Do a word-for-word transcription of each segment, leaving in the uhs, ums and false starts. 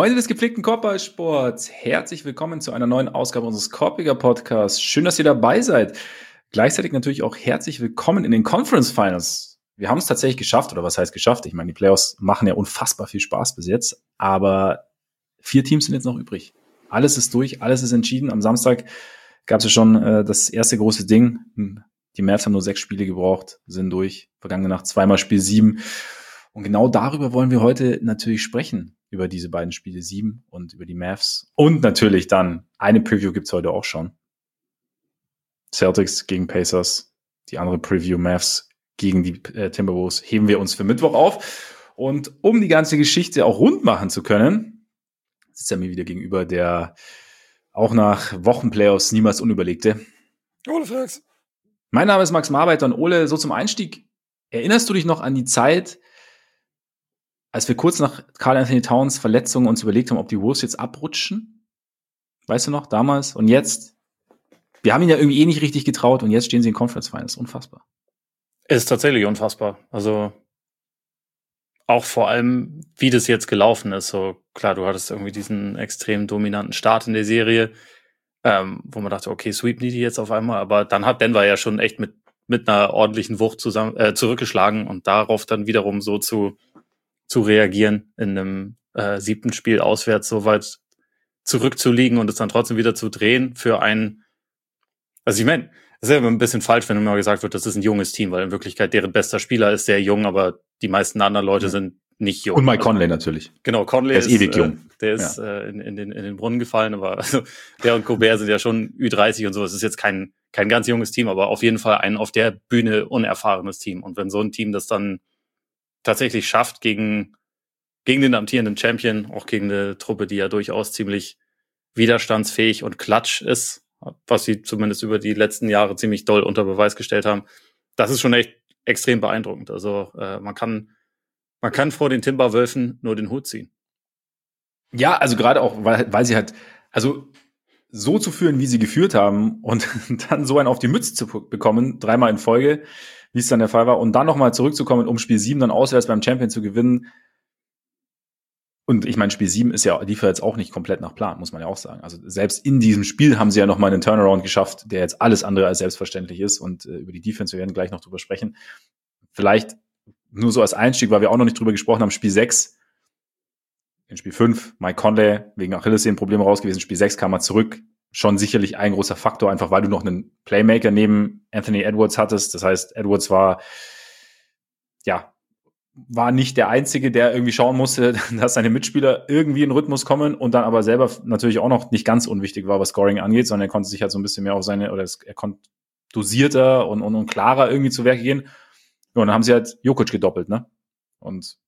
Freunde des gepflegten Korbballsports, herzlich willkommen zu einer neuen Ausgabe unseres Korbiger Podcasts. Schön, dass ihr dabei seid. Gleichzeitig natürlich auch herzlich willkommen in den Conference Finals. Wir haben es tatsächlich geschafft, oder was heißt geschafft? Ich meine, die Playoffs machen ja unfassbar viel Spaß bis jetzt, aber vier Teams sind jetzt noch übrig. Alles ist durch, alles ist entschieden. Am Samstag gab es ja schon äh, das erste große Ding. Die Mavs haben nur sechs Spiele gebraucht, sind durch. Vergangene Nacht zweimal Spiel sieben. Und genau darüber wollen wir heute natürlich sprechen, über diese beiden Spiele sieben und über die Mavs. Und natürlich dann, eine Preview gibt's heute auch schon. Celtics gegen Pacers, die andere Preview Mavs gegen die äh, Timberwolves heben wir uns für Mittwoch auf. Und um die ganze Geschichte auch rund machen zu können, sitzt er mir wieder gegenüber, der auch nach Wochenplayoffs niemals Unüberlegte. Ole Felix. Mein Name ist Max Marbeiter und Ole, so zum Einstieg, erinnerst du dich noch an die Zeit, als wir kurz nach Karl Anthony Towns Verletzung uns überlegt haben, ob die Wolves jetzt abrutschen? Weißt du noch, damals? Und jetzt? Wir haben ihn ja irgendwie eh nicht richtig getraut und jetzt stehen sie in Conference Finals. Unfassbar. Ist tatsächlich unfassbar. Also auch vor allem, wie das jetzt gelaufen ist. So klar, du hattest irgendwie diesen extrem dominanten Start in der Serie, ähm, wo man dachte, okay, sweepen die die jetzt auf einmal. Aber dann hat Denver ja schon echt mit mit einer ordentlichen Wucht zusammen äh, zurückgeschlagen und darauf dann wiederum so zu zu reagieren, in einem äh, siebten Spiel auswärts so weit zurückzuliegen und es dann trotzdem wieder zu drehen für ein, also ich meine, das ist ja immer ein bisschen falsch, wenn immer gesagt wird, das ist ein junges Team, weil in Wirklichkeit deren bester Spieler ist sehr jung, aber die meisten anderen Leute ja. sind nicht jung. Und Mike Conley also, natürlich. Genau, Conley der ist, ist ewig jung. Äh, der ist ja. äh, in, in, den, in den Brunnen gefallen, aber also, der und Gobert sind ja schon Ü dreißig und so. Es ist jetzt kein, kein ganz junges Team, aber auf jeden Fall ein auf der Bühne unerfahrenes Team. Und wenn so ein Team das dann tatsächlich schafft, gegen gegen den amtierenden Champion, auch gegen eine Truppe, die ja durchaus ziemlich widerstandsfähig und klatsch ist, was sie zumindest über die letzten Jahre ziemlich doll unter Beweis gestellt haben. Das ist schon echt extrem beeindruckend. Also äh, man kann man kann vor den Timberwölfen nur den Hut ziehen. Ja, also gerade auch, weil, weil sie halt, also so zu führen, wie sie geführt haben und dann so einen auf die Mütze zu bekommen, dreimal in Folge, wie es dann der Fall war, und dann nochmal zurückzukommen, um Spiel sieben dann auswärts beim Champion zu gewinnen. Und ich meine, Spiel sieben ist ja, lief ja jetzt auch nicht komplett nach Plan, muss man ja auch sagen. Also selbst in diesem Spiel haben sie ja noch mal einen Turnaround geschafft, der jetzt alles andere als selbstverständlich ist. Und äh, über die Defense, wir werden gleich noch drüber sprechen. Vielleicht nur so als Einstieg, weil wir auch noch nicht drüber gesprochen haben, Spiel sechs. In Spiel fünf, Mike Conley wegen Achillessehnenprobleme raus gewesen. Spiel sechs kam er zurück. Schon sicherlich ein großer Faktor, einfach weil du noch einen Playmaker neben Anthony Edwards hattest. Das heißt, Edwards war, ja, war nicht der Einzige, der irgendwie schauen musste, dass seine Mitspieler irgendwie in Rhythmus kommen und dann aber selber natürlich auch noch nicht ganz unwichtig war, was Scoring angeht, sondern er konnte sich halt so ein bisschen mehr auf seine, oder er konnte dosierter und, und, und klarer irgendwie zu Werke gehen. Ja, und dann haben sie halt Jokic gedoppelt, ne? Und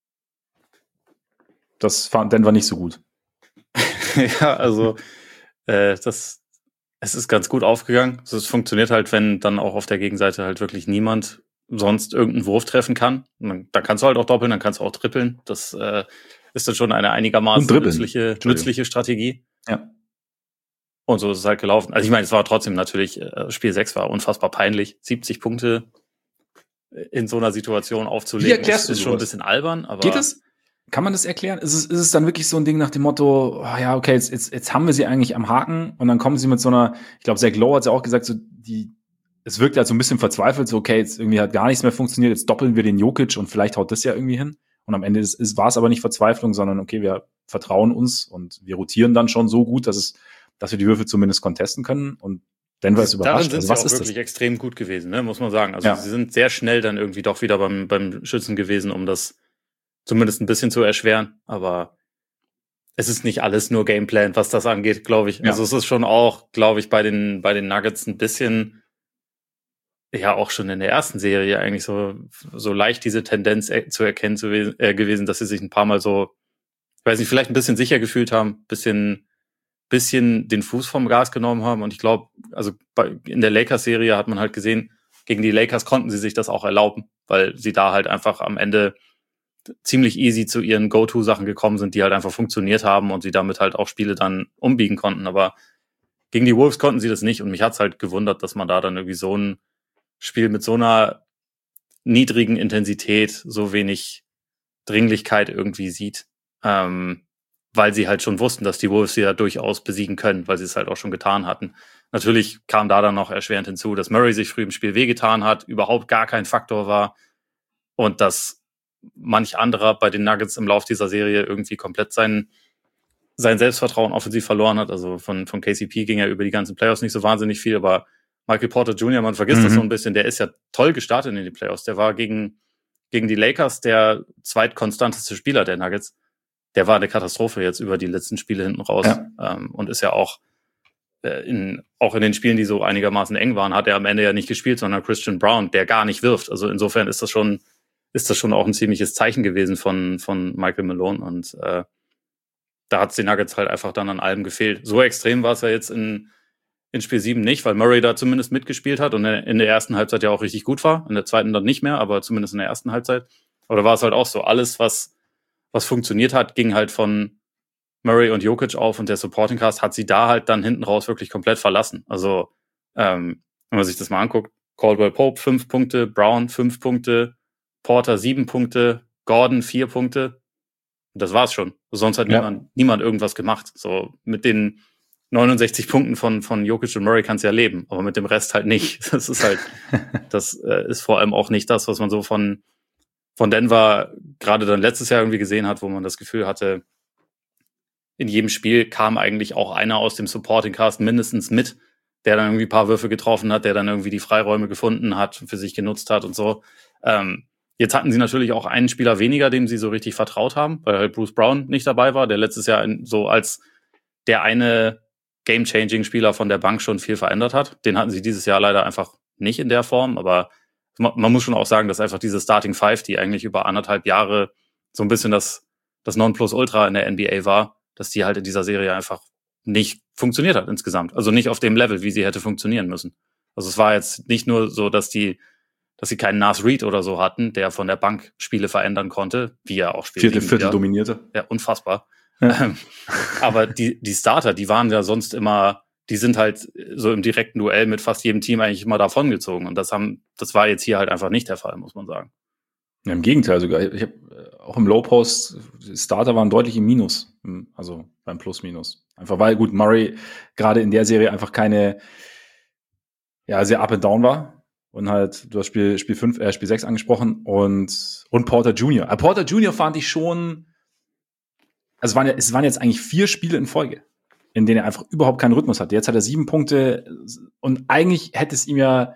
das fand Denver nicht so gut. Ja, also äh, das es ist ganz gut aufgegangen. Also es funktioniert halt, wenn dann auch auf der Gegenseite halt wirklich niemand sonst irgendeinen Wurf treffen kann. Dann, dann kannst du halt auch doppeln, dann kannst du auch trippeln. Das äh, ist dann schon eine einigermaßen nützliche, nützliche Strategie. Ja. Und so ist es halt gelaufen. Also ich meine, es war trotzdem natürlich, äh, Spiel sechs war unfassbar peinlich. siebzig Punkte in so einer Situation aufzulegen, ist, ist schon ein bisschen albern. Aber geht es? Kann man das erklären? Ist es, ist es dann wirklich so ein Ding nach dem Motto, oh ja, okay, jetzt, jetzt, jetzt haben wir sie eigentlich am Haken und dann kommen sie mit so einer, ich glaube, Zach Lowe hat ja auch gesagt, so die es wirkt halt so ein bisschen verzweifelt, so okay, jetzt irgendwie hat gar nichts mehr funktioniert, jetzt doppeln wir den Jokic und vielleicht haut das ja irgendwie hin. Und am Ende ist, ist, war es aber nicht Verzweiflung, sondern okay, wir vertrauen uns und wir rotieren dann schon so gut, dass es, dass wir die Würfel zumindest contesten können. Und Denver ist überrascht. Darin sind also, was sie auch ist wirklich das? extrem gut gewesen, ne, muss man sagen. Also ja. sie sind sehr schnell dann irgendwie doch wieder beim, beim Schützen gewesen, um das zumindest ein bisschen zu erschweren. Aber es ist nicht alles nur Gameplan, was das angeht, glaube ich. Ja. Also es ist schon auch, glaube ich, bei den, bei den Nuggets ein bisschen, ja, auch schon in der ersten Serie eigentlich so, so leicht diese Tendenz zu erkennen zu äh, gewesen, dass sie sich ein paar Mal so, ich weiß nicht, vielleicht ein bisschen sicher gefühlt haben, bisschen, bisschen den Fuß vom Gas genommen haben. Und ich glaube, also bei, in der Lakers-Serie hat man halt gesehen, gegen die Lakers konnten sie sich das auch erlauben, weil sie da halt einfach am Ende ziemlich easy zu ihren Go-To-Sachen gekommen sind, die halt einfach funktioniert haben und sie damit halt auch Spiele dann umbiegen konnten. Aber gegen die Wolves konnten sie das nicht. Und mich hat's halt gewundert, dass man da dann irgendwie so ein Spiel mit so einer niedrigen Intensität, so wenig Dringlichkeit irgendwie sieht. Ähm, weil sie halt schon wussten, dass die Wolves sie ja durchaus besiegen können, weil sie es halt auch schon getan hatten. Natürlich kam da dann noch erschwerend hinzu, dass Murray sich früh im Spiel wehgetan hat, überhaupt gar kein Faktor war und dass manch anderer bei den Nuggets im Lauf dieser Serie irgendwie komplett sein, sein Selbstvertrauen offensiv verloren hat. Also von, von K C P ging ja über die ganzen Playoffs nicht so wahnsinnig viel, aber Michael Porter Junior, man vergisst mhm. das so ein bisschen, der ist ja toll gestartet in die Playoffs. Der war gegen, gegen die Lakers der zweitkonstanteste Spieler der Nuggets. Der war eine Katastrophe jetzt über die letzten Spiele hinten raus ja. ähm, und ist ja auch äh, in, auch in den Spielen, die so einigermaßen eng waren, hat er am Ende ja nicht gespielt, sondern Christian Brown, der gar nicht wirft. Also insofern ist das schon, ist das schon auch ein ziemliches Zeichen gewesen von, von Michael Malone und äh, da hat es den Nuggets halt einfach dann an allem gefehlt. So extrem war es ja jetzt in, in Spiel sieben nicht, weil Murray da zumindest mitgespielt hat und in der ersten Halbzeit ja auch richtig gut war, in der zweiten dann nicht mehr, aber zumindest in der ersten Halbzeit. Aber da war es halt auch so, alles, was was funktioniert hat, ging halt von Murray und Jokic auf und der Supporting Cast hat sie da halt dann hinten raus wirklich komplett verlassen. Also, ähm, wenn man sich das mal anguckt, Caldwell Pope fünf Punkte, Brown fünf Punkte, Porter sieben Punkte, Gordon vier Punkte. Und das war's schon. Sonst hat ja. niemand, niemand irgendwas gemacht. So, mit den neunundsechzig Punkten von, von Jokic und Murray kannst du ja leben, aber mit dem Rest halt nicht. Das ist halt, das äh, ist vor allem auch nicht das, was man so von von Denver gerade dann letztes Jahr irgendwie gesehen hat, wo man das Gefühl hatte, in jedem Spiel kam eigentlich auch einer aus dem Supporting Cast mindestens mit, der dann irgendwie ein paar Würfe getroffen hat, der dann irgendwie die Freiräume gefunden hat, für sich genutzt hat und so. Ähm, jetzt hatten sie natürlich auch einen Spieler weniger, dem sie so richtig vertraut haben, weil halt Bruce Brown nicht dabei war, der letztes Jahr in, so als der eine Game-Changing-Spieler von der Bank schon viel verändert hat. Den hatten sie dieses Jahr leider einfach nicht in der Form, aber man muss schon auch sagen, dass einfach diese Starting Five, die eigentlich über anderthalb Jahre so ein bisschen das, das Nonplusultra in der N B A war, dass die halt in dieser Serie einfach nicht funktioniert hat insgesamt. Also nicht auf dem Level, wie sie hätte funktionieren müssen. Also es war jetzt nicht nur so, dass die, dass sie keinen Nas Reed oder so hatten, der von der Bank Spiele verändern konnte, wie er auch spielt. Vierte Viertel dominierte. Ja, unfassbar. Ja. Aber die, die Starter, die waren ja sonst immer, die sind halt so im direkten Duell mit fast jedem Team eigentlich immer davongezogen. Und das haben, das war jetzt hier halt einfach nicht der Fall, muss man sagen. Ja, im Gegenteil sogar. Ich habe auch im Low Post, die Starter waren deutlich im Minus, also beim Plus-Minus. Einfach weil, gut, Murray gerade in der Serie einfach keine, ja, sehr up and down war. Und halt, du hast Spiel, Spiel fünf, äh, Spiel sechs angesprochen und, und Porter Junior Aber Porter Junior fand ich schon, also es waren, es waren jetzt eigentlich vier Spiele in Folge, in denen er einfach überhaupt keinen Rhythmus hatte. Jetzt hat er sieben Punkte und eigentlich hätte es ihm ja,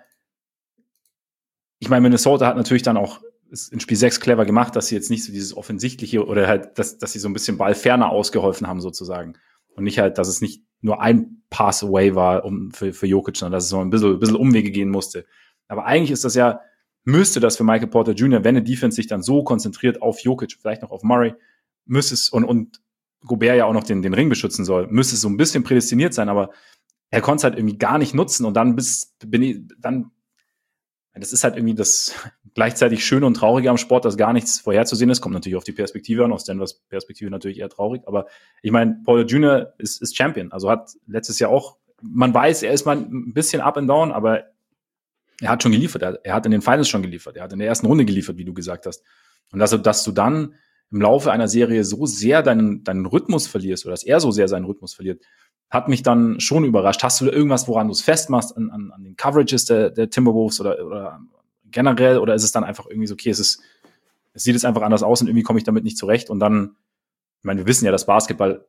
ich meine, Minnesota hat natürlich dann auch in Spiel sechs clever gemacht, dass sie jetzt nicht so dieses offensichtliche oder halt, dass, dass sie so ein bisschen Ball ferner ausgeholfen haben sozusagen. Und nicht halt, dass es nicht nur ein Pass-Away war um, für, für Jokic, sondern dass es so ein bisschen, ein bisschen Umwege gehen musste. Aber eigentlich ist das ja, müsste das für Michael Porter Junior, wenn eine Defense sich dann so konzentriert auf Jokic, vielleicht noch auf Murray, müsste es, und, und Gobert ja auch noch den, den Ring beschützen soll, müsste es so ein bisschen prädestiniert sein, aber er konnte es halt irgendwie gar nicht nutzen und dann bis, bin ich, dann, das ist halt irgendwie das gleichzeitig Schöne und Traurige am Sport, dass gar nichts vorherzusehen ist, kommt natürlich auf die Perspektive an, aus Denvers Perspektive natürlich eher traurig, aber ich meine, Porter Junior ist, ist Champion, also hat letztes Jahr auch, man weiß, er ist mal ein bisschen up and down, aber er hat schon geliefert, er, er hat in den Finals schon geliefert, er hat in der ersten Runde geliefert, wie du gesagt hast. Und dass, dass du dann im Laufe einer Serie so sehr deinen, deinen Rhythmus verlierst, oder dass er so sehr seinen Rhythmus verliert, hat mich dann schon überrascht. Hast du irgendwas, woran du es festmachst, an, an, an den Coverages der, der Timberwolves oder, oder generell, oder ist es dann einfach irgendwie so, okay, es ist, es sieht jetzt einfach anders aus und irgendwie komme ich damit nicht zurecht und dann, ich meine, wir wissen ja, dass Basketball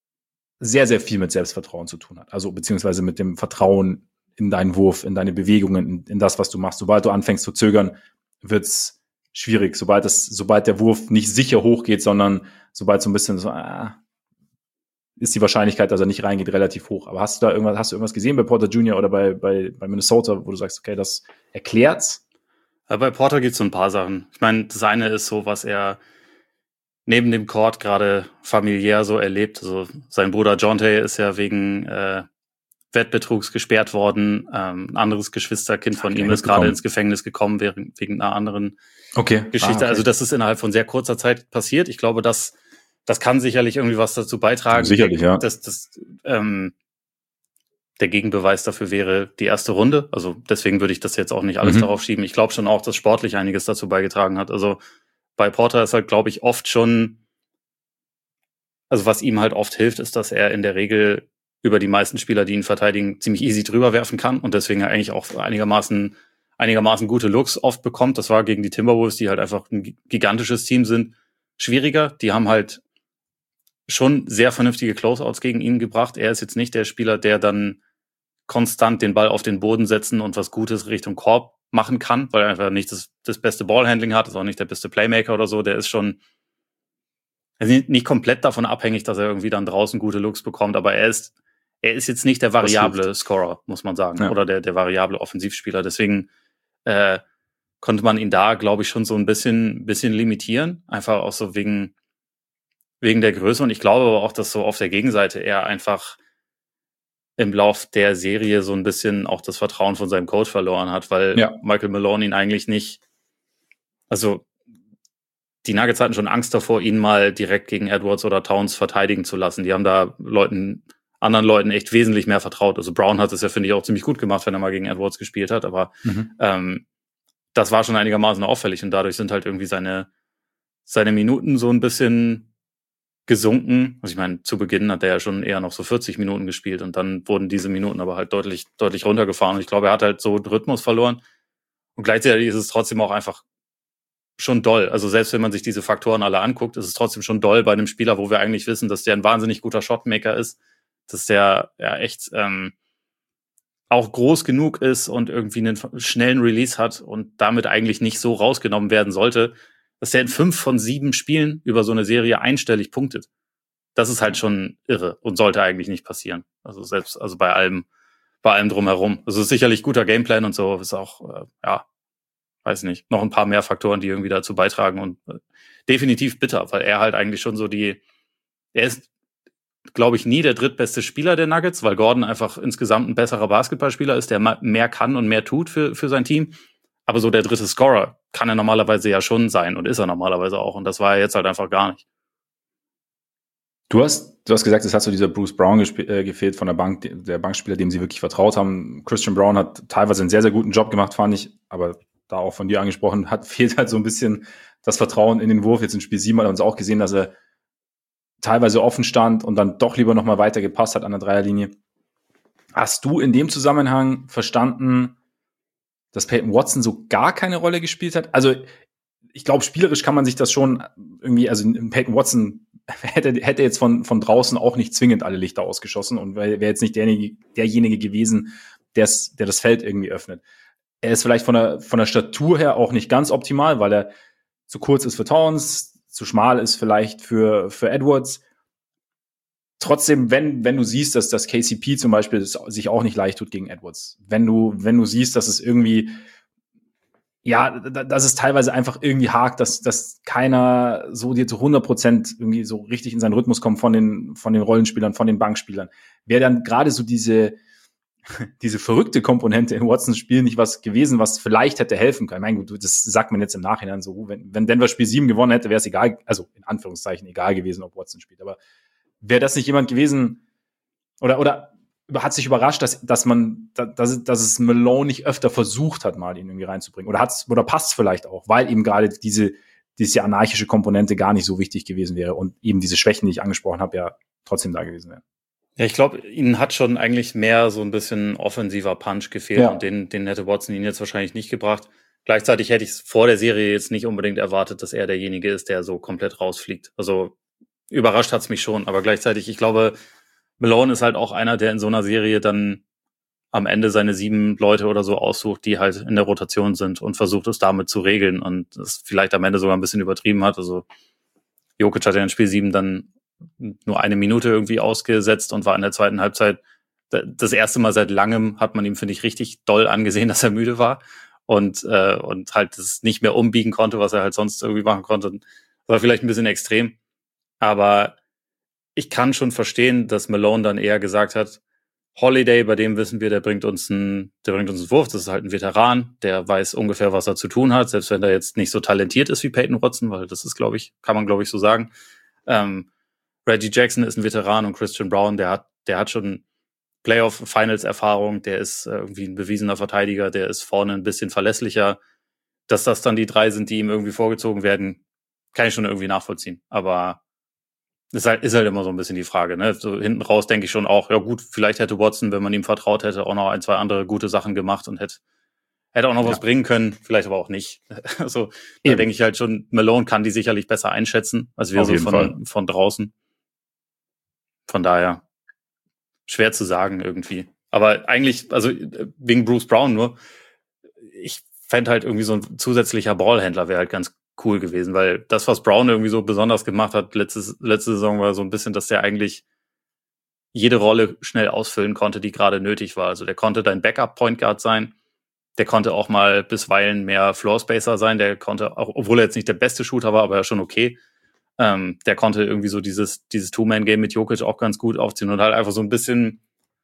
sehr, sehr viel mit Selbstvertrauen zu tun hat. Also beziehungsweise mit dem Vertrauen in deinen Wurf, in deine Bewegungen, in, in das, was du machst. Sobald du anfängst zu zögern, wird's schwierig. Sobald es, sobald der Wurf nicht sicher hochgeht, sondern sobald so ein bisschen so, ah, ist die Wahrscheinlichkeit, dass er nicht reingeht, relativ hoch. Aber hast du da irgendwas, hast du irgendwas gesehen bei Porter Junior oder bei, bei, bei Minnesota, wo du sagst, okay, das erklärt's? Ja, bei Porter gibt's so ein paar Sachen. Ich meine, das eine ist so, was er neben dem Court gerade familiär so erlebt. Also sein Bruder Jonte ist ja wegen äh, Wettbetrugs gesperrt worden. Ähm, ein anderes Geschwisterkind von ihm ist gerade ins Gefängnis gekommen wegen, wegen einer anderen okay. Geschichte. Ah, okay. Also das ist innerhalb von sehr kurzer Zeit passiert. Ich glaube, das, das kann sicherlich irgendwie was dazu beitragen. Sicherlich, ja. Dass, dass, ähm, der Gegenbeweis dafür wäre die erste Runde. Also deswegen würde ich das jetzt auch nicht alles mhm. darauf schieben. Ich glaube schon auch, dass sportlich einiges dazu beigetragen hat. Also bei Porter ist halt, glaube ich, oft schon also was ihm halt oft hilft, ist, dass er in der Regel über die meisten Spieler, die ihn verteidigen, ziemlich easy drüber werfen kann und deswegen eigentlich auch einigermaßen einigermaßen gute Looks oft bekommt. Das war gegen die Timberwolves, die halt einfach ein gigantisches Team sind, schwieriger. Die haben halt schon sehr vernünftige Closeouts gegen ihn gebracht. Er ist jetzt nicht der Spieler, der dann konstant den Ball auf den Boden setzen und was Gutes Richtung Korb machen kann, weil er einfach nicht das, das beste Ballhandling hat, ist auch nicht der beste Playmaker oder so. Der ist schon also nicht komplett davon abhängig, dass er irgendwie dann draußen gute Looks bekommt, aber er ist er ist jetzt nicht der variable Scorer, muss man sagen, ja. Oder der der variable Offensivspieler. Deswegen äh, konnte man ihn da, glaube ich, schon so ein bisschen bisschen limitieren, einfach auch so wegen wegen der Größe. Und ich glaube aber auch, dass so auf der Gegenseite er einfach im Lauf der Serie so ein bisschen auch das Vertrauen von seinem Coach verloren hat, weil ja. Michael Malone ihn eigentlich nicht, also die Nuggets hatten schon Angst davor, ihn mal direkt gegen Edwards oder Towns verteidigen zu lassen. Die haben da Leuten, anderen Leuten echt wesentlich mehr vertraut. Also Brown hat es ja, finde ich, auch ziemlich gut gemacht, wenn er mal gegen Edwards gespielt hat, aber mhm. ähm, das war schon einigermaßen auffällig und dadurch sind halt irgendwie seine, seine Minuten so ein bisschen gesunken. Also ich meine, zu Beginn hat er ja schon eher noch so vierzig Minuten gespielt und dann wurden diese Minuten aber halt deutlich, deutlich runtergefahren. Und ich glaube, er hat halt so den Rhythmus verloren. Und gleichzeitig ist es trotzdem auch einfach schon doll. Also selbst wenn man sich diese Faktoren alle anguckt, ist es trotzdem schon doll bei einem Spieler, wo wir eigentlich wissen, dass der ein wahnsinnig guter Shotmaker ist, dass der ja echt ähm, auch groß genug ist und irgendwie einen schnellen Release hat und damit eigentlich nicht so rausgenommen werden sollte, dass der in fünf von sieben Spielen über so eine Serie einstellig punktet. Das ist halt schon irre und sollte eigentlich nicht passieren. Also selbst, also bei allem, bei allem drumherum. Also es ist sicherlich guter Gameplan und so, ist auch, äh, ja, weiß nicht, noch ein paar mehr Faktoren, die irgendwie dazu beitragen und äh, definitiv bitter, weil er halt eigentlich schon so die, er ist, glaube ich, nie der drittbeste Spieler der Nuggets, weil Gordon einfach insgesamt ein besserer Basketballspieler ist, der mehr kann und mehr tut für, für sein Team. Aber so der dritte Scorer kann er normalerweise ja schon sein und ist er normalerweise auch. Und das war er jetzt halt einfach gar nicht. Du hast, du hast gesagt, es hat so dieser Bruce Brown gesp- äh, gefehlt von der Bank, der Bankspieler, dem sie wirklich vertraut haben. Christian Brown hat teilweise einen sehr, sehr guten Job gemacht, fand ich. Aber da auch von dir angesprochen, hat fehlt halt so ein bisschen das Vertrauen in den Wurf. Jetzt in Spiel sieben hat er uns auch gesehen, dass er teilweise offen stand und dann doch lieber nochmal weiter gepasst hat an der Dreierlinie. Hast du in dem Zusammenhang verstanden, dass Peyton Watson so gar keine Rolle gespielt hat? Also ich glaube, spielerisch kann man sich das schon irgendwie, also Peyton Watson hätte, hätte jetzt von, von draußen auch nicht zwingend alle Lichter ausgeschossen und wäre jetzt nicht derjenige, derjenige gewesen, der's, der das Feld irgendwie öffnet. Er ist vielleicht von der, von der Statur her auch nicht ganz optimal, weil er zu kurz ist für Towns, zu schmal ist vielleicht für, für Edwards. Trotzdem, wenn, wenn du siehst, dass das K C P zum Beispiel sich auch nicht leicht tut gegen Edwards, wenn du, wenn du siehst, dass es irgendwie, ja, dass es teilweise einfach irgendwie hakt, dass, dass keiner so dir zu hundert Prozent irgendwie so richtig in seinen Rhythmus kommt von den, von den Rollenspielern, von den Bankspielern, wäre dann gerade so diese, diese verrückte Komponente in Watsons Spiel nicht was gewesen, was vielleicht hätte helfen können. Ich meine, gut, das sagt man jetzt im Nachhinein so, wenn, wenn Denver Spiel sieben gewonnen hätte, wäre es egal, also in Anführungszeichen egal gewesen, ob Watson spielt, aber wäre das nicht jemand gewesen, oder, oder hat sich überrascht, dass, dass man, dass, dass es Malone nicht öfter versucht hat, mal ihn irgendwie reinzubringen, oder hat's, oder passt vielleicht auch, weil eben gerade diese, diese anarchische Komponente gar nicht so wichtig gewesen wäre und eben diese Schwächen, die ich angesprochen habe, ja trotzdem da gewesen wären. Ja, ich glaube, ihnen hat schon eigentlich mehr so ein bisschen offensiver Punch gefehlt ja. Und den, den hätte Watson ihn jetzt wahrscheinlich nicht gebracht. Gleichzeitig hätte ich es vor der Serie jetzt nicht unbedingt erwartet, dass er derjenige ist, der so komplett rausfliegt. Also überrascht hat's mich schon, aber gleichzeitig, ich glaube, Malone ist halt auch einer, der in so einer Serie dann am Ende seine sieben Leute oder so aussucht, die halt in der Rotation sind und versucht es damit zu regeln und es vielleicht am Ende sogar ein bisschen übertrieben hat. Also Jokic hat ja in Spiel sieben dann nur eine Minute irgendwie ausgesetzt und war in der zweiten Halbzeit das erste Mal seit langem, hat man ihm, finde ich, richtig doll angesehen, dass er müde war und äh, und halt das nicht mehr umbiegen konnte, was er halt sonst irgendwie machen konnte. Das war vielleicht ein bisschen extrem, aber ich kann schon verstehen, dass Malone dann eher gesagt hat, Holiday, bei dem wissen wir, der bringt uns einen, der bringt uns einen Wurf, das ist halt ein Veteran, der weiß ungefähr, was er zu tun hat, selbst wenn er jetzt nicht so talentiert ist wie Peyton Watson, weil das ist, glaube ich, kann man, glaube ich, so sagen. Ähm, Reggie Jackson ist ein Veteran und Christian Brown, der hat, der hat schon Playoff-Finals-Erfahrung, der ist irgendwie ein bewiesener Verteidiger, der ist vorne ein bisschen verlässlicher. Dass das dann die drei sind, die ihm irgendwie vorgezogen werden, kann ich schon irgendwie nachvollziehen. Aber ist halt, ist halt immer so ein bisschen die Frage, ne? So hinten raus denke ich schon auch, ja gut, vielleicht hätte Watson, wenn man ihm vertraut hätte, auch noch ein, zwei andere gute Sachen gemacht und hätte, hätte auch noch ja. was bringen können, vielleicht aber auch nicht. Also, da denke ich halt schon, Malone kann die sicherlich besser einschätzen, als wir Auf so von, von draußen. Von daher, schwer zu sagen irgendwie. Aber eigentlich, also, wegen Bruce Brown nur, ich fände halt irgendwie so ein zusätzlicher Ballhändler wäre halt ganz cool gewesen, weil das, was Brown irgendwie so besonders gemacht hat, letzte, letzte Saison war so ein bisschen, dass der eigentlich jede Rolle schnell ausfüllen konnte, die gerade nötig war. Also der konnte dein Backup-Point Guard sein, der konnte auch mal bisweilen mehr Floor-Spacer sein, der konnte, auch, obwohl er jetzt nicht der beste Shooter war, aber ja schon okay, ähm, der konnte irgendwie so dieses, dieses Two-Man-Game mit Jokic auch ganz gut aufziehen und halt einfach so ein bisschen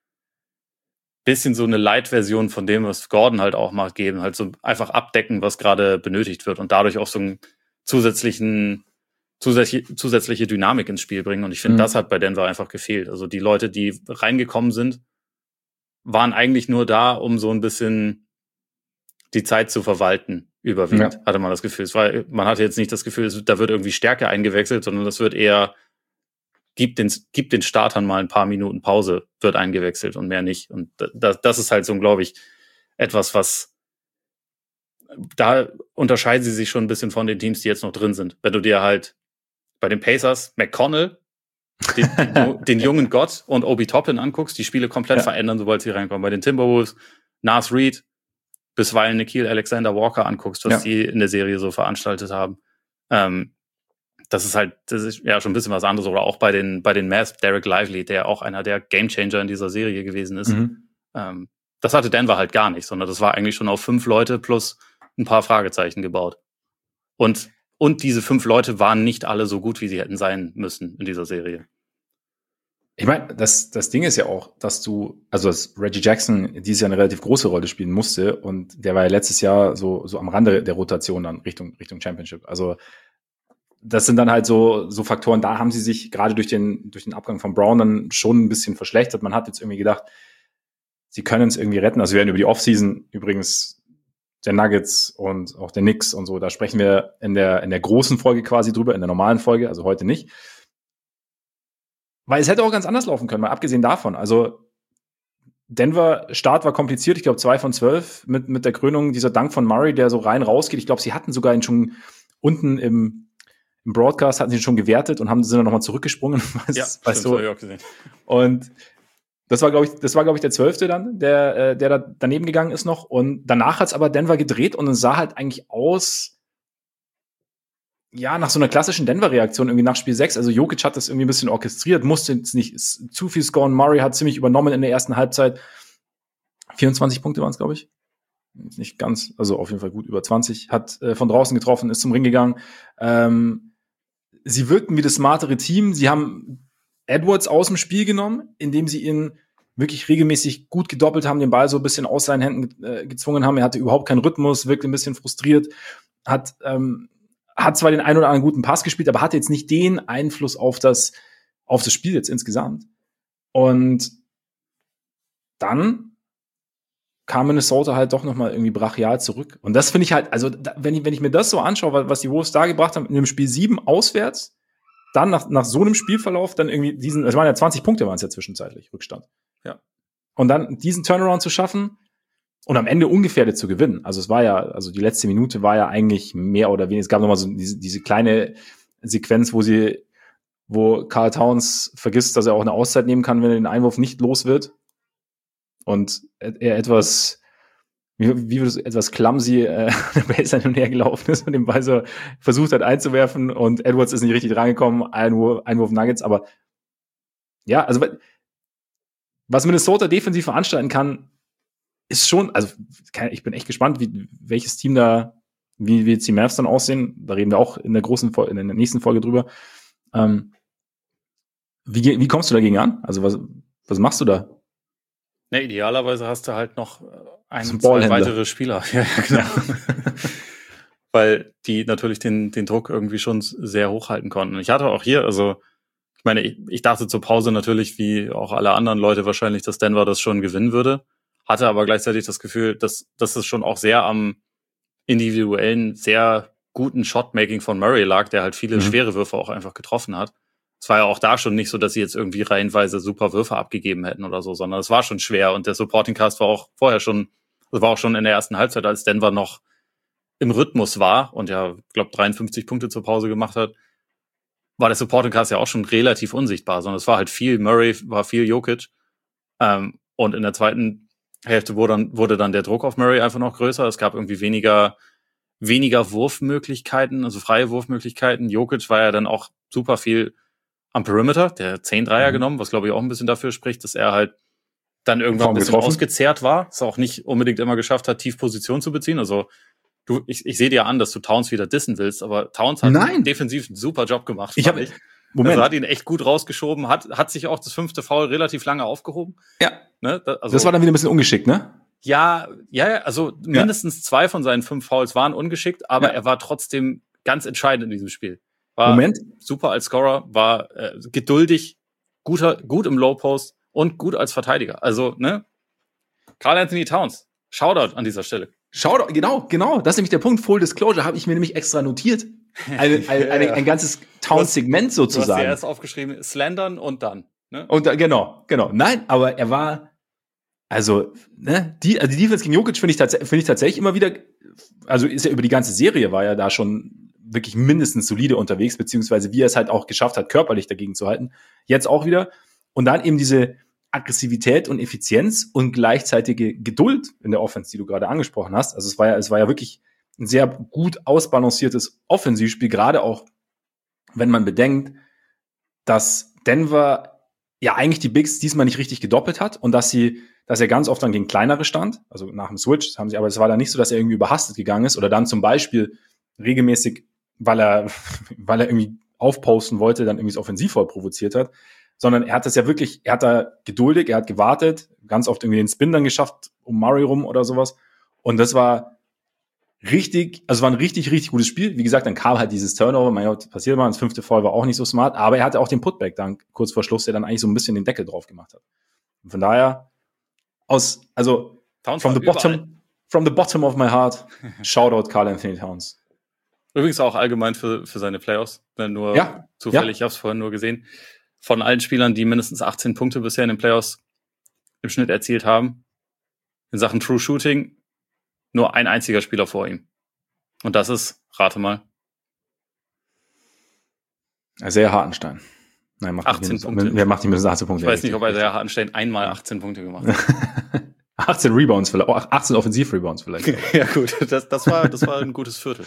bisschen so eine Light-Version von dem, was Gordon halt auch macht, geben. Halt so einfach abdecken, was gerade benötigt wird und dadurch auch so einen zusätzlichen, zusätzliche, zusätzliche Dynamik ins Spiel bringen. Und ich finde, mhm. das hat bei Denver einfach gefehlt. Also die Leute, die reingekommen sind, waren eigentlich nur da, um so ein bisschen die Zeit zu verwalten, überwiegend, ja. hatte man das Gefühl. Es war, man hatte jetzt nicht das Gefühl, da wird irgendwie Stärke eingewechselt, sondern das wird eher Gibt den, gibt den Startern mal ein paar Minuten Pause, wird eingewechselt und mehr nicht. Und das, das ist halt so, glaube ich, etwas, was da unterscheiden sie sich schon ein bisschen von den Teams, die jetzt noch drin sind. Wenn du dir halt bei den Pacers McConnell, den, den, den jungen Gott und Obi Toppin anguckst, die Spiele komplett ja. verändern, sobald sie reinkommen. Bei den Timberwolves, Nas Reed, bisweilen Nickeil Alexander Walker anguckst, was ja. die in der Serie so veranstaltet haben. Ähm, Das ist halt, das ist ja schon ein bisschen was anderes. Oder auch bei den, bei den Mavs, Derek Lively, der auch einer der Gamechanger in dieser Serie gewesen ist. Mhm. Ähm, das hatte Denver halt gar nicht, sondern das war eigentlich schon auf fünf Leute plus ein paar Fragezeichen gebaut. Und, und diese fünf Leute waren nicht alle so gut, wie sie hätten sein müssen in dieser Serie. Ich meine, das, das Ding ist ja auch, dass du, also dass Reggie Jackson dieses Jahr eine relativ große Rolle spielen musste und der war ja letztes Jahr so, so am Rande der Rotation dann Richtung, Richtung Championship. Also, das sind dann halt so, so Faktoren, da haben sie sich gerade durch den, durch den Abgang von Brown dann schon ein bisschen verschlechtert. Man hat jetzt irgendwie gedacht, sie können es irgendwie retten. Also wir werden über die Offseason übrigens der Nuggets und auch der Knicks und so, da sprechen wir in der, in der großen Folge quasi drüber, in der normalen Folge, also heute nicht. Weil es hätte auch ganz anders laufen können, mal abgesehen davon. Also Denver Start war kompliziert, ich glaube zwei von zwölf mit, mit der Krönung, dieser Dank von Murray, der so rein rausgeht. Ich glaube, sie hatten sogar ihn schon unten im Im Broadcast hatten sie schon gewertet und haben sind dann nochmal zurückgesprungen. Weiß, ja, weißt stimmt, du? Ich auch gesehen. Und das war, glaube ich, das war, glaube ich, der zwölfte dann, der, der da daneben gegangen ist noch. Und danach hat's aber Denver gedreht und es sah halt eigentlich aus, ja, nach so einer klassischen Denver-Reaktion irgendwie nach Spiel sechs. Also Jokic hat das irgendwie ein bisschen orchestriert, musste jetzt nicht zu viel scoren. Murray hat ziemlich übernommen in der ersten Halbzeit. vierundzwanzig Punkte waren es, glaube ich. Nicht ganz, also auf jeden Fall gut über zwanzig. Hat äh, von draußen getroffen, ist zum Ring gegangen. Ähm, Sie wirkten wie das smartere Team. Sie haben Edwards aus dem Spiel genommen, indem sie ihn wirklich regelmäßig gut gedoppelt haben, den Ball so ein bisschen aus seinen Händen äh, gezwungen haben. Er hatte überhaupt keinen Rhythmus, wirkte ein bisschen frustriert, hat, ähm, hat zwar den einen oder anderen guten Pass gespielt, aber hatte jetzt nicht den Einfluss auf das, auf das Spiel jetzt insgesamt. Und dann kam Minnesota halt doch nochmal irgendwie brachial zurück. Und das finde ich halt, also da, wenn ich wenn ich mir das so anschaue, was die Wolves da gebracht haben, in dem Spiel sieben auswärts, dann nach, nach so einem Spielverlauf dann irgendwie diesen, es waren ja zwanzig Punkte waren es ja zwischenzeitlich, Rückstand. Ja. Und dann diesen Turnaround zu schaffen und am Ende ungefährdet zu gewinnen. Also es war ja, also die letzte Minute war ja eigentlich mehr oder weniger, es gab nochmal so diese, diese kleine Sequenz, wo sie, wo Karl Towns vergisst, dass er auch eine Auszeit nehmen kann, wenn er den Einwurf nicht los wird. Und er etwas, wie, wie das etwas clumsy äh, der Baseline hin und her gelaufen ist und den Ball so versucht hat einzuwerfen und Edwards ist nicht richtig rangekommen, Einwurf, Einwurf Nuggets, aber ja, also was Minnesota defensiv veranstalten kann, ist schon, also ich bin echt gespannt, wie welches Team da, wie, wie jetzt die Mavs dann aussehen, da reden wir auch in der großen, in der nächsten Folge drüber. Ähm, wie, wie kommst du dagegen an? Also was, was machst du da? Ne, idealerweise hast du halt noch ein, zwei weitere Spieler. Ja, genau. Weil die natürlich den, den Druck irgendwie schon sehr hochhalten konnten. Ich hatte auch hier, also ich meine, ich, ich dachte zur Pause natürlich, wie auch alle anderen Leute wahrscheinlich, dass Denver das schon gewinnen würde. Hatte aber gleichzeitig das Gefühl, dass, dass es schon auch sehr am individuellen, sehr guten Shotmaking von Murray lag, der halt viele mhm. schwere Würfe auch einfach getroffen hat. es war ja auch da schon nicht so, dass sie jetzt irgendwie reihenweise super Würfe abgegeben hätten oder so, sondern es war schon schwer und der Supporting Cast war auch vorher schon, das war auch schon in der ersten Halbzeit, als Denver noch im Rhythmus war und ja, ich glaube, dreiundfünfzig Punkte zur Pause gemacht hat, war der Supporting Cast ja auch schon relativ unsichtbar, sondern es war halt viel Murray, war viel Jokic. Ähm, und in der zweiten Hälfte wurde dann, wurde dann der Druck auf Murray einfach noch größer. Es gab irgendwie weniger, weniger Wurfmöglichkeiten, also freie Wurfmöglichkeiten. Jokic war ja dann auch super viel am Perimeter, der zehn Dreier mhm. genommen, was glaube ich auch ein bisschen dafür spricht, dass er halt dann irgendwann ein bisschen getroffen. ausgezehrt war, es auch nicht unbedingt immer geschafft hat, tief Position zu beziehen. Also du, ich, ich sehe dir an, dass du Towns wieder dissen willst, aber Towns hat Nein. defensiv einen super Job gemacht. Ich habe Moment. Also hat ihn echt gut rausgeschoben, hat, hat sich auch das fünfte Foul relativ lange aufgehoben. Ja. Ne? Das, also, das war dann wieder ein bisschen ungeschickt, ne? Ja, ja, also ja. mindestens zwei von seinen fünf Fouls waren ungeschickt, aber ja. er war trotzdem ganz entscheidend in diesem Spiel. War Moment. super als Scorer, war äh, geduldig, guter, gut im Low Post und gut als Verteidiger. Also, ne? Karl Anthony Towns. Shoutout an dieser Stelle. Shoutout, genau, genau. Das ist nämlich der Punkt. Full Disclosure habe ich mir nämlich extra notiert. Eine, eine, eine, ein ganzes Towns-Segment sozusagen. Du hast ja erst aufgeschrieben, slandern und dann. Ne? Und da, genau, genau. Nein, aber er war, also, ne, die, also die Defense gegen Jokic finde ich, tats- find ich tatsächlich immer wieder, also ist ja über die ganze Serie, war ja da schon wirklich mindestens solide unterwegs, beziehungsweise wie er es halt auch geschafft hat, körperlich dagegen zu halten. Jetzt auch wieder. Und dann eben diese Aggressivität und Effizienz und gleichzeitige Geduld in der Offense, die du gerade angesprochen hast. Also es war ja, es war ja wirklich ein sehr gut ausbalanciertes Offensivspiel, gerade auch, wenn man bedenkt, dass Denver ja eigentlich die Bigs diesmal nicht richtig gedoppelt hat und dass sie, dass er ganz oft dann gegen kleinere stand, also nach dem Switch haben sie, aber es war dann nicht so, dass er irgendwie überhastet gegangen ist oder dann zum Beispiel regelmäßig, weil er, weil er irgendwie aufposten wollte, dann irgendwie das Offensivfoul provoziert hat, sondern er hat das ja wirklich, er hat da geduldig, er hat gewartet, ganz oft irgendwie den Spin dann geschafft, um Murray rum oder sowas und das war richtig, also war ein richtig, richtig gutes Spiel. Wie gesagt, dann kam halt dieses Turnover, mein Gott, passiert mal, das fünfte Foul war auch nicht so smart, aber er hatte auch den Putback dann kurz vor Schluss, der dann eigentlich so ein bisschen den Deckel drauf gemacht hat. Und von daher, aus, also, Towns from the bottom, from the bottom of my heart, Shoutout Karl Anthony Towns. Übrigens auch allgemein für, für seine Playoffs, nur ja, zufällig, ja. ich habe es vorhin nur gesehen, von allen Spielern, die mindestens achtzehn Punkte bisher in den Playoffs im Schnitt erzielt haben, in Sachen True Shooting, nur ein einziger Spieler vor ihm. Und das ist, rate mal. Sehr Hartenstein. Nein, macht achtzehn nicht Punkte. Wer macht nicht mehr achtzehn Punkte? Ich weiß nicht, ob er sehr Hartenstein einmal achtzehn Punkte gemacht hat. achtzehn Rebounds vielleicht, oh, achtzehn Offensiv-Rebounds vielleicht. Ja gut, das, das, war, das war ein gutes Viertel.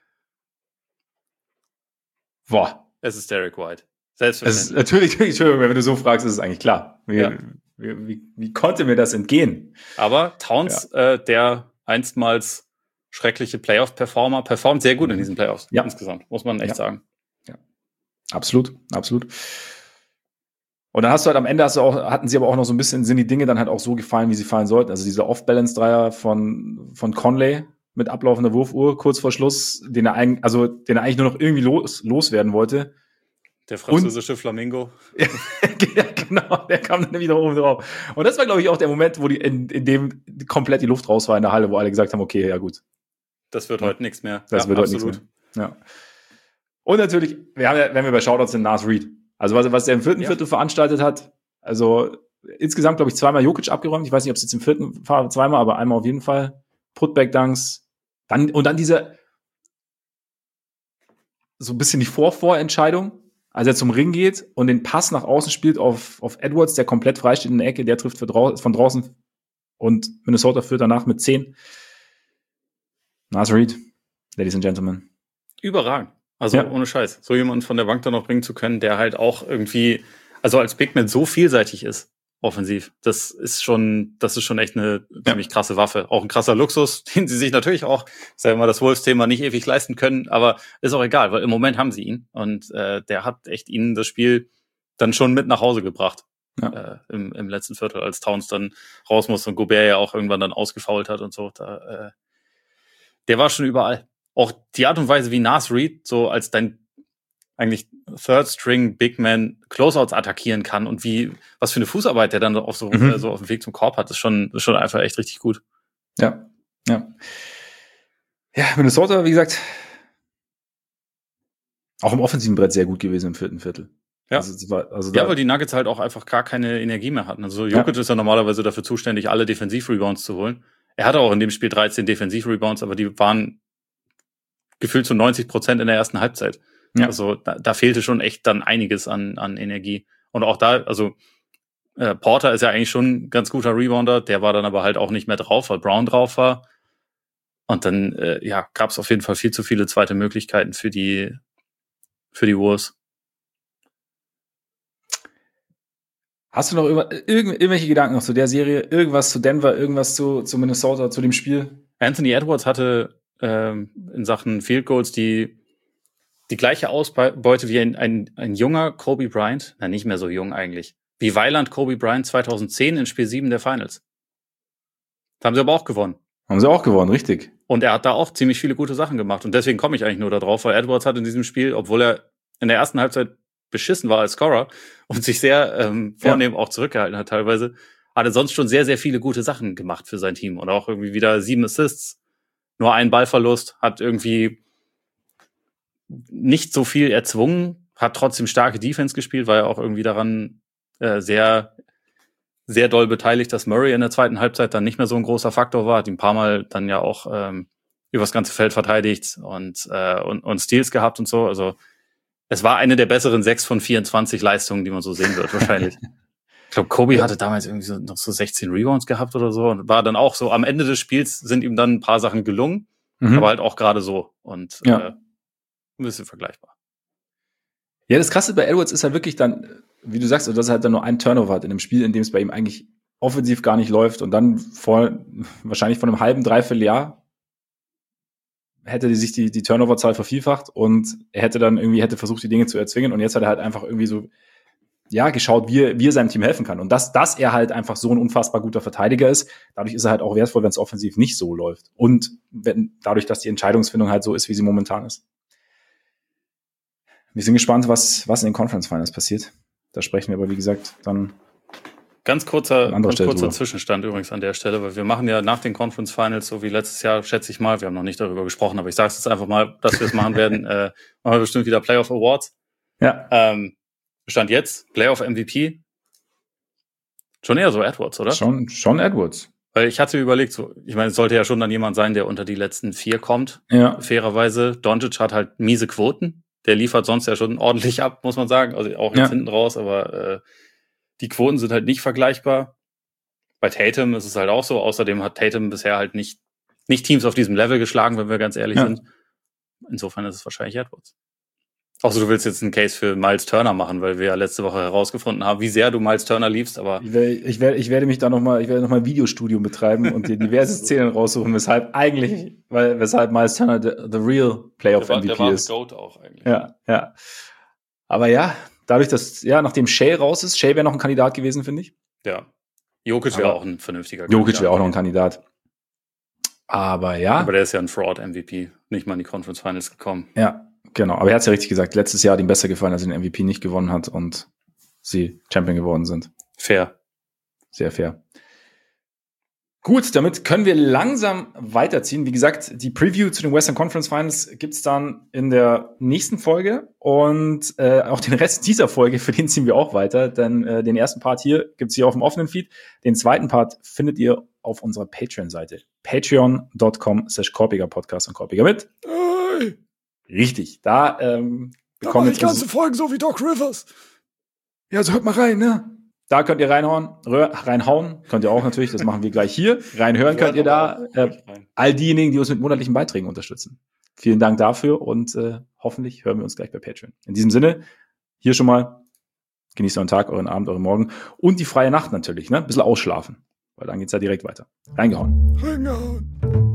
Boah. Es ist Derek White. Selbstverständlich. Es ist, natürlich, Entschuldigung, wenn du so fragst, ist es eigentlich klar. Wie, ja. wie, wie, wie konnte mir das entgehen? Aber Towns, ja. äh, der einstmals schreckliche Playoff-Performer, performt sehr gut in diesen Playoffs. Ja. Insgesamt, muss man echt ja. sagen. Ja. Absolut, absolut. Und dann hast du halt am Ende hast du auch, hatten sie aber auch noch so ein bisschen, sind die Dinge dann halt auch so gefallen, wie sie fallen sollten. Also dieser Off-Balance-Dreier von, von Conley mit ablaufender Wurfuhr kurz vor Schluss, den er eigentlich, also, den er eigentlich nur noch irgendwie los, loswerden wollte. Der französische Und, Flamingo. ja, genau, der kam dann wieder oben drauf. Und das war, glaube ich, auch der Moment, wo die, in, in dem komplett die Luft raus war in der Halle, wo alle gesagt haben, okay, ja gut. Das wird ja. heute nichts mehr. Das ja, wird absolut. heute nichts mehr. Ja. Und natürlich, wir haben ja, wenn wir bei Shoutouts sind, Nas Reed. Also was, was er im vierten ja. Viertel veranstaltet hat, also insgesamt, glaube ich, zweimal Jokic abgeräumt. Ich weiß nicht, ob es jetzt im vierten war, zweimal, aber einmal auf jeden Fall. Putback-Dunks. Dann, und dann diese so ein bisschen die Vor-Vorentscheidung, als er zum Ring geht und den Pass nach außen spielt auf, auf Edwards, der komplett frei steht in der Ecke, der trifft für drau- von draußen und Minnesota führt danach mit zehn. Nas Reed, Ladies and Gentlemen. Überragend. Also ja. ohne Scheiß. So jemanden von der Bank da noch bringen zu können, der halt auch irgendwie, also als Bigman so vielseitig ist, offensiv. Das ist schon, das ist schon echt eine ja. ziemlich krasse Waffe. Auch ein krasser Luxus, den sie sich natürlich auch, ist ja immer das Wolves-Thema, nicht ewig leisten können, aber ist auch egal, weil im Moment haben sie ihn und äh, der hat echt ihnen das Spiel dann schon mit nach Hause gebracht. Ja. Äh, im, im letzten Viertel, als Towns dann raus musste und Gobert ja auch irgendwann dann ausgefoult hat und so. Da, äh, der war schon überall. Auch die Art und Weise, wie Nas Reed so als dein eigentlich Third-String Big Man Closeouts attackieren kann und wie, was für eine Fußarbeit der dann auf so, mhm. äh, so auf dem Weg zum Korb hat, ist schon, ist schon einfach echt richtig gut. Ja, ja. Ja, Minnesota, wie gesagt, auch im offensiven Brett sehr gut gewesen im vierten Viertel. Ja. Also, also ja, weil die Nuggets halt auch einfach gar keine Energie mehr hatten. Also Jokic ja. ist ja normalerweise dafür zuständig, alle Defensiv-Rebounds zu holen. Er hatte auch in dem Spiel dreizehn Defensiv-Rebounds, aber die waren gefühlt zu neunzig Prozent in der ersten Halbzeit. Ja. Also da, da fehlte schon echt dann einiges an, an Energie. Und auch da, also äh, Porter ist ja eigentlich schon ein ganz guter Rebounder, der war dann aber halt auch nicht mehr drauf, weil Brown drauf war. Und dann äh, ja, gab es auf jeden Fall viel zu viele zweite Möglichkeiten für die für die Wolves. Hast du noch irgendw- irgendw- irgendwelche Gedanken noch zu der Serie? Irgendwas zu Denver, irgendwas zu, zu Minnesota, zu dem Spiel? Anthony Edwards hatte ähm, in Sachen Field Goals die, die gleiche Ausbeute wie ein, ein, ein junger Kobe Bryant, na nicht mehr so jung eigentlich, wie Weiland Kobe Bryant zweitausendzehn in Spiel sieben der Finals. Das haben sie aber auch gewonnen. Haben sie auch gewonnen, richtig. Und er hat da auch ziemlich viele gute Sachen gemacht. Und deswegen komme ich eigentlich nur da drauf, weil Edwards hat in diesem Spiel, obwohl er in der ersten Halbzeit beschissen war als Scorer und sich sehr ähm, vornehm ja. auch zurückgehalten hat teilweise, hat er sonst schon sehr, sehr viele gute Sachen gemacht für sein Team. Und auch irgendwie wieder sieben Assists, nur einen Ballverlust, hat irgendwie nicht so viel erzwungen, hat trotzdem starke Defense gespielt, war ja auch irgendwie daran äh, sehr, sehr doll beteiligt, dass Murray in der zweiten Halbzeit dann nicht mehr so ein großer Faktor war, hat ihn ein paar Mal dann ja auch ähm, übers ganze Feld verteidigt und, äh, und, und Steals gehabt und so. Also es war eine der besseren sechs von vierundzwanzig Leistungen, die man so sehen wird, wahrscheinlich. Ich glaube, Kobe ja. hatte damals irgendwie so, noch so sechzehn Rebounds gehabt oder so und war dann auch so, am Ende des Spiels sind ihm dann ein paar Sachen gelungen, mhm. aber halt auch gerade so und ja. äh, ein bisschen vergleichbar. Ja, das Krasse bei Edwards ist halt wirklich dann, wie du sagst, dass er halt dann nur einen Turnover hat in einem Spiel, in dem es bei ihm eigentlich offensiv gar nicht läuft und dann vor, wahrscheinlich vor einem halben, dreiviertel Jahr hätte die sich die, die Turnover-Zahl vervielfacht und er hätte dann irgendwie, hätte versucht, die Dinge zu erzwingen und jetzt hat er halt einfach irgendwie so, ja, geschaut, wie er, wie er seinem Team helfen kann. Und dass, dass er halt einfach so ein unfassbar guter Verteidiger ist, dadurch ist er halt auch wertvoll, wenn es offensiv nicht so läuft. Und wenn, dadurch, dass die Entscheidungsfindung halt so ist, wie sie momentan ist. Wir sind gespannt, was, was in den Conference Finals passiert. Da sprechen wir aber, wie gesagt, dann Ganz kurzer, ganz kurzer Zwischenstand übrigens an der Stelle, weil wir machen ja nach den Conference Finals, so wie letztes Jahr, schätze ich mal, wir haben noch nicht darüber gesprochen, aber ich sage es jetzt einfach mal, dass wir es machen werden, äh, machen wir bestimmt wieder Playoff Awards. Ja. Ähm, Stand jetzt, Playoff M V P, schon eher so Edwards, oder? Schon, schon Edwards. Weil ich hatte überlegt, so, ich meine, es sollte ja schon dann jemand sein, der unter die letzten vier kommt, ja. fairerweise. Doncic hat halt miese Quoten, der liefert sonst ja schon ordentlich ab, muss man sagen, also auch jetzt ja. hinten raus, aber äh, die Quoten sind halt nicht vergleichbar. Bei Tatum ist es halt auch so. Außerdem hat Tatum bisher halt nicht, nicht Teams auf diesem Level geschlagen, wenn wir ganz ehrlich ja. sind. Insofern ist es wahrscheinlich Edwards. Außer du willst jetzt einen Case für Miles Turner machen, weil wir ja letzte Woche herausgefunden haben, wie sehr du Miles Turner liebst, aber ich werde, ich werde, ich werde mich da nochmal, ich werde nochmal ein Videostudium betreiben und dir diverse Szenen raussuchen, weshalb eigentlich, weil, weshalb Miles Turner the, the real Playoff M V P der war ist. Der war Goat auch eigentlich. Ja, ja. Aber ja, dadurch, dass, ja, nachdem Shea raus ist, Shea wäre noch ein Kandidat gewesen, finde ich. Ja. Jokic wäre auch ein vernünftiger Kandidat. Jokic wäre auch noch ein Kandidat. Aber ja. Aber der ist ja ein Fraud-M V P, nicht mal in die Conference Finals gekommen. Ja, genau. Aber er hat es ja richtig gesagt. Letztes Jahr hat ihm besser gefallen, als er den M V P nicht gewonnen hat und sie Champion geworden sind. Fair. Sehr fair. Gut, damit können wir langsam weiterziehen. Wie gesagt, die Preview zu den Western Conference Finals gibt's dann in der nächsten Folge und äh, auch den Rest dieser Folge, für den ziehen wir auch weiter, denn äh, den ersten Part hier gibt's hier auf dem offenen Feed. Den zweiten Part findet ihr auf unserer Patreon-Seite. patreon.com slash Korpiger Podcast und Korpiger mit. Hey. Richtig, da ähm, bekommen wir die ganze Folgen so wie Doc Rivers. Ja, also hört mal rein, ne? Da könnt ihr reinhauen, reinhauen, könnt ihr auch natürlich, das machen wir gleich hier. Reinhören könnt ihr da. Äh, all diejenigen, die uns mit monatlichen Beiträgen unterstützen. Vielen Dank dafür und äh, hoffentlich hören wir uns gleich bei Patreon. In diesem Sinne, hier schon mal, genießt euren Tag, euren Abend, euren Morgen und die freie Nacht natürlich, ne? Ein bisschen ausschlafen, weil dann geht's ja direkt weiter. Reingehauen. Reingehauen.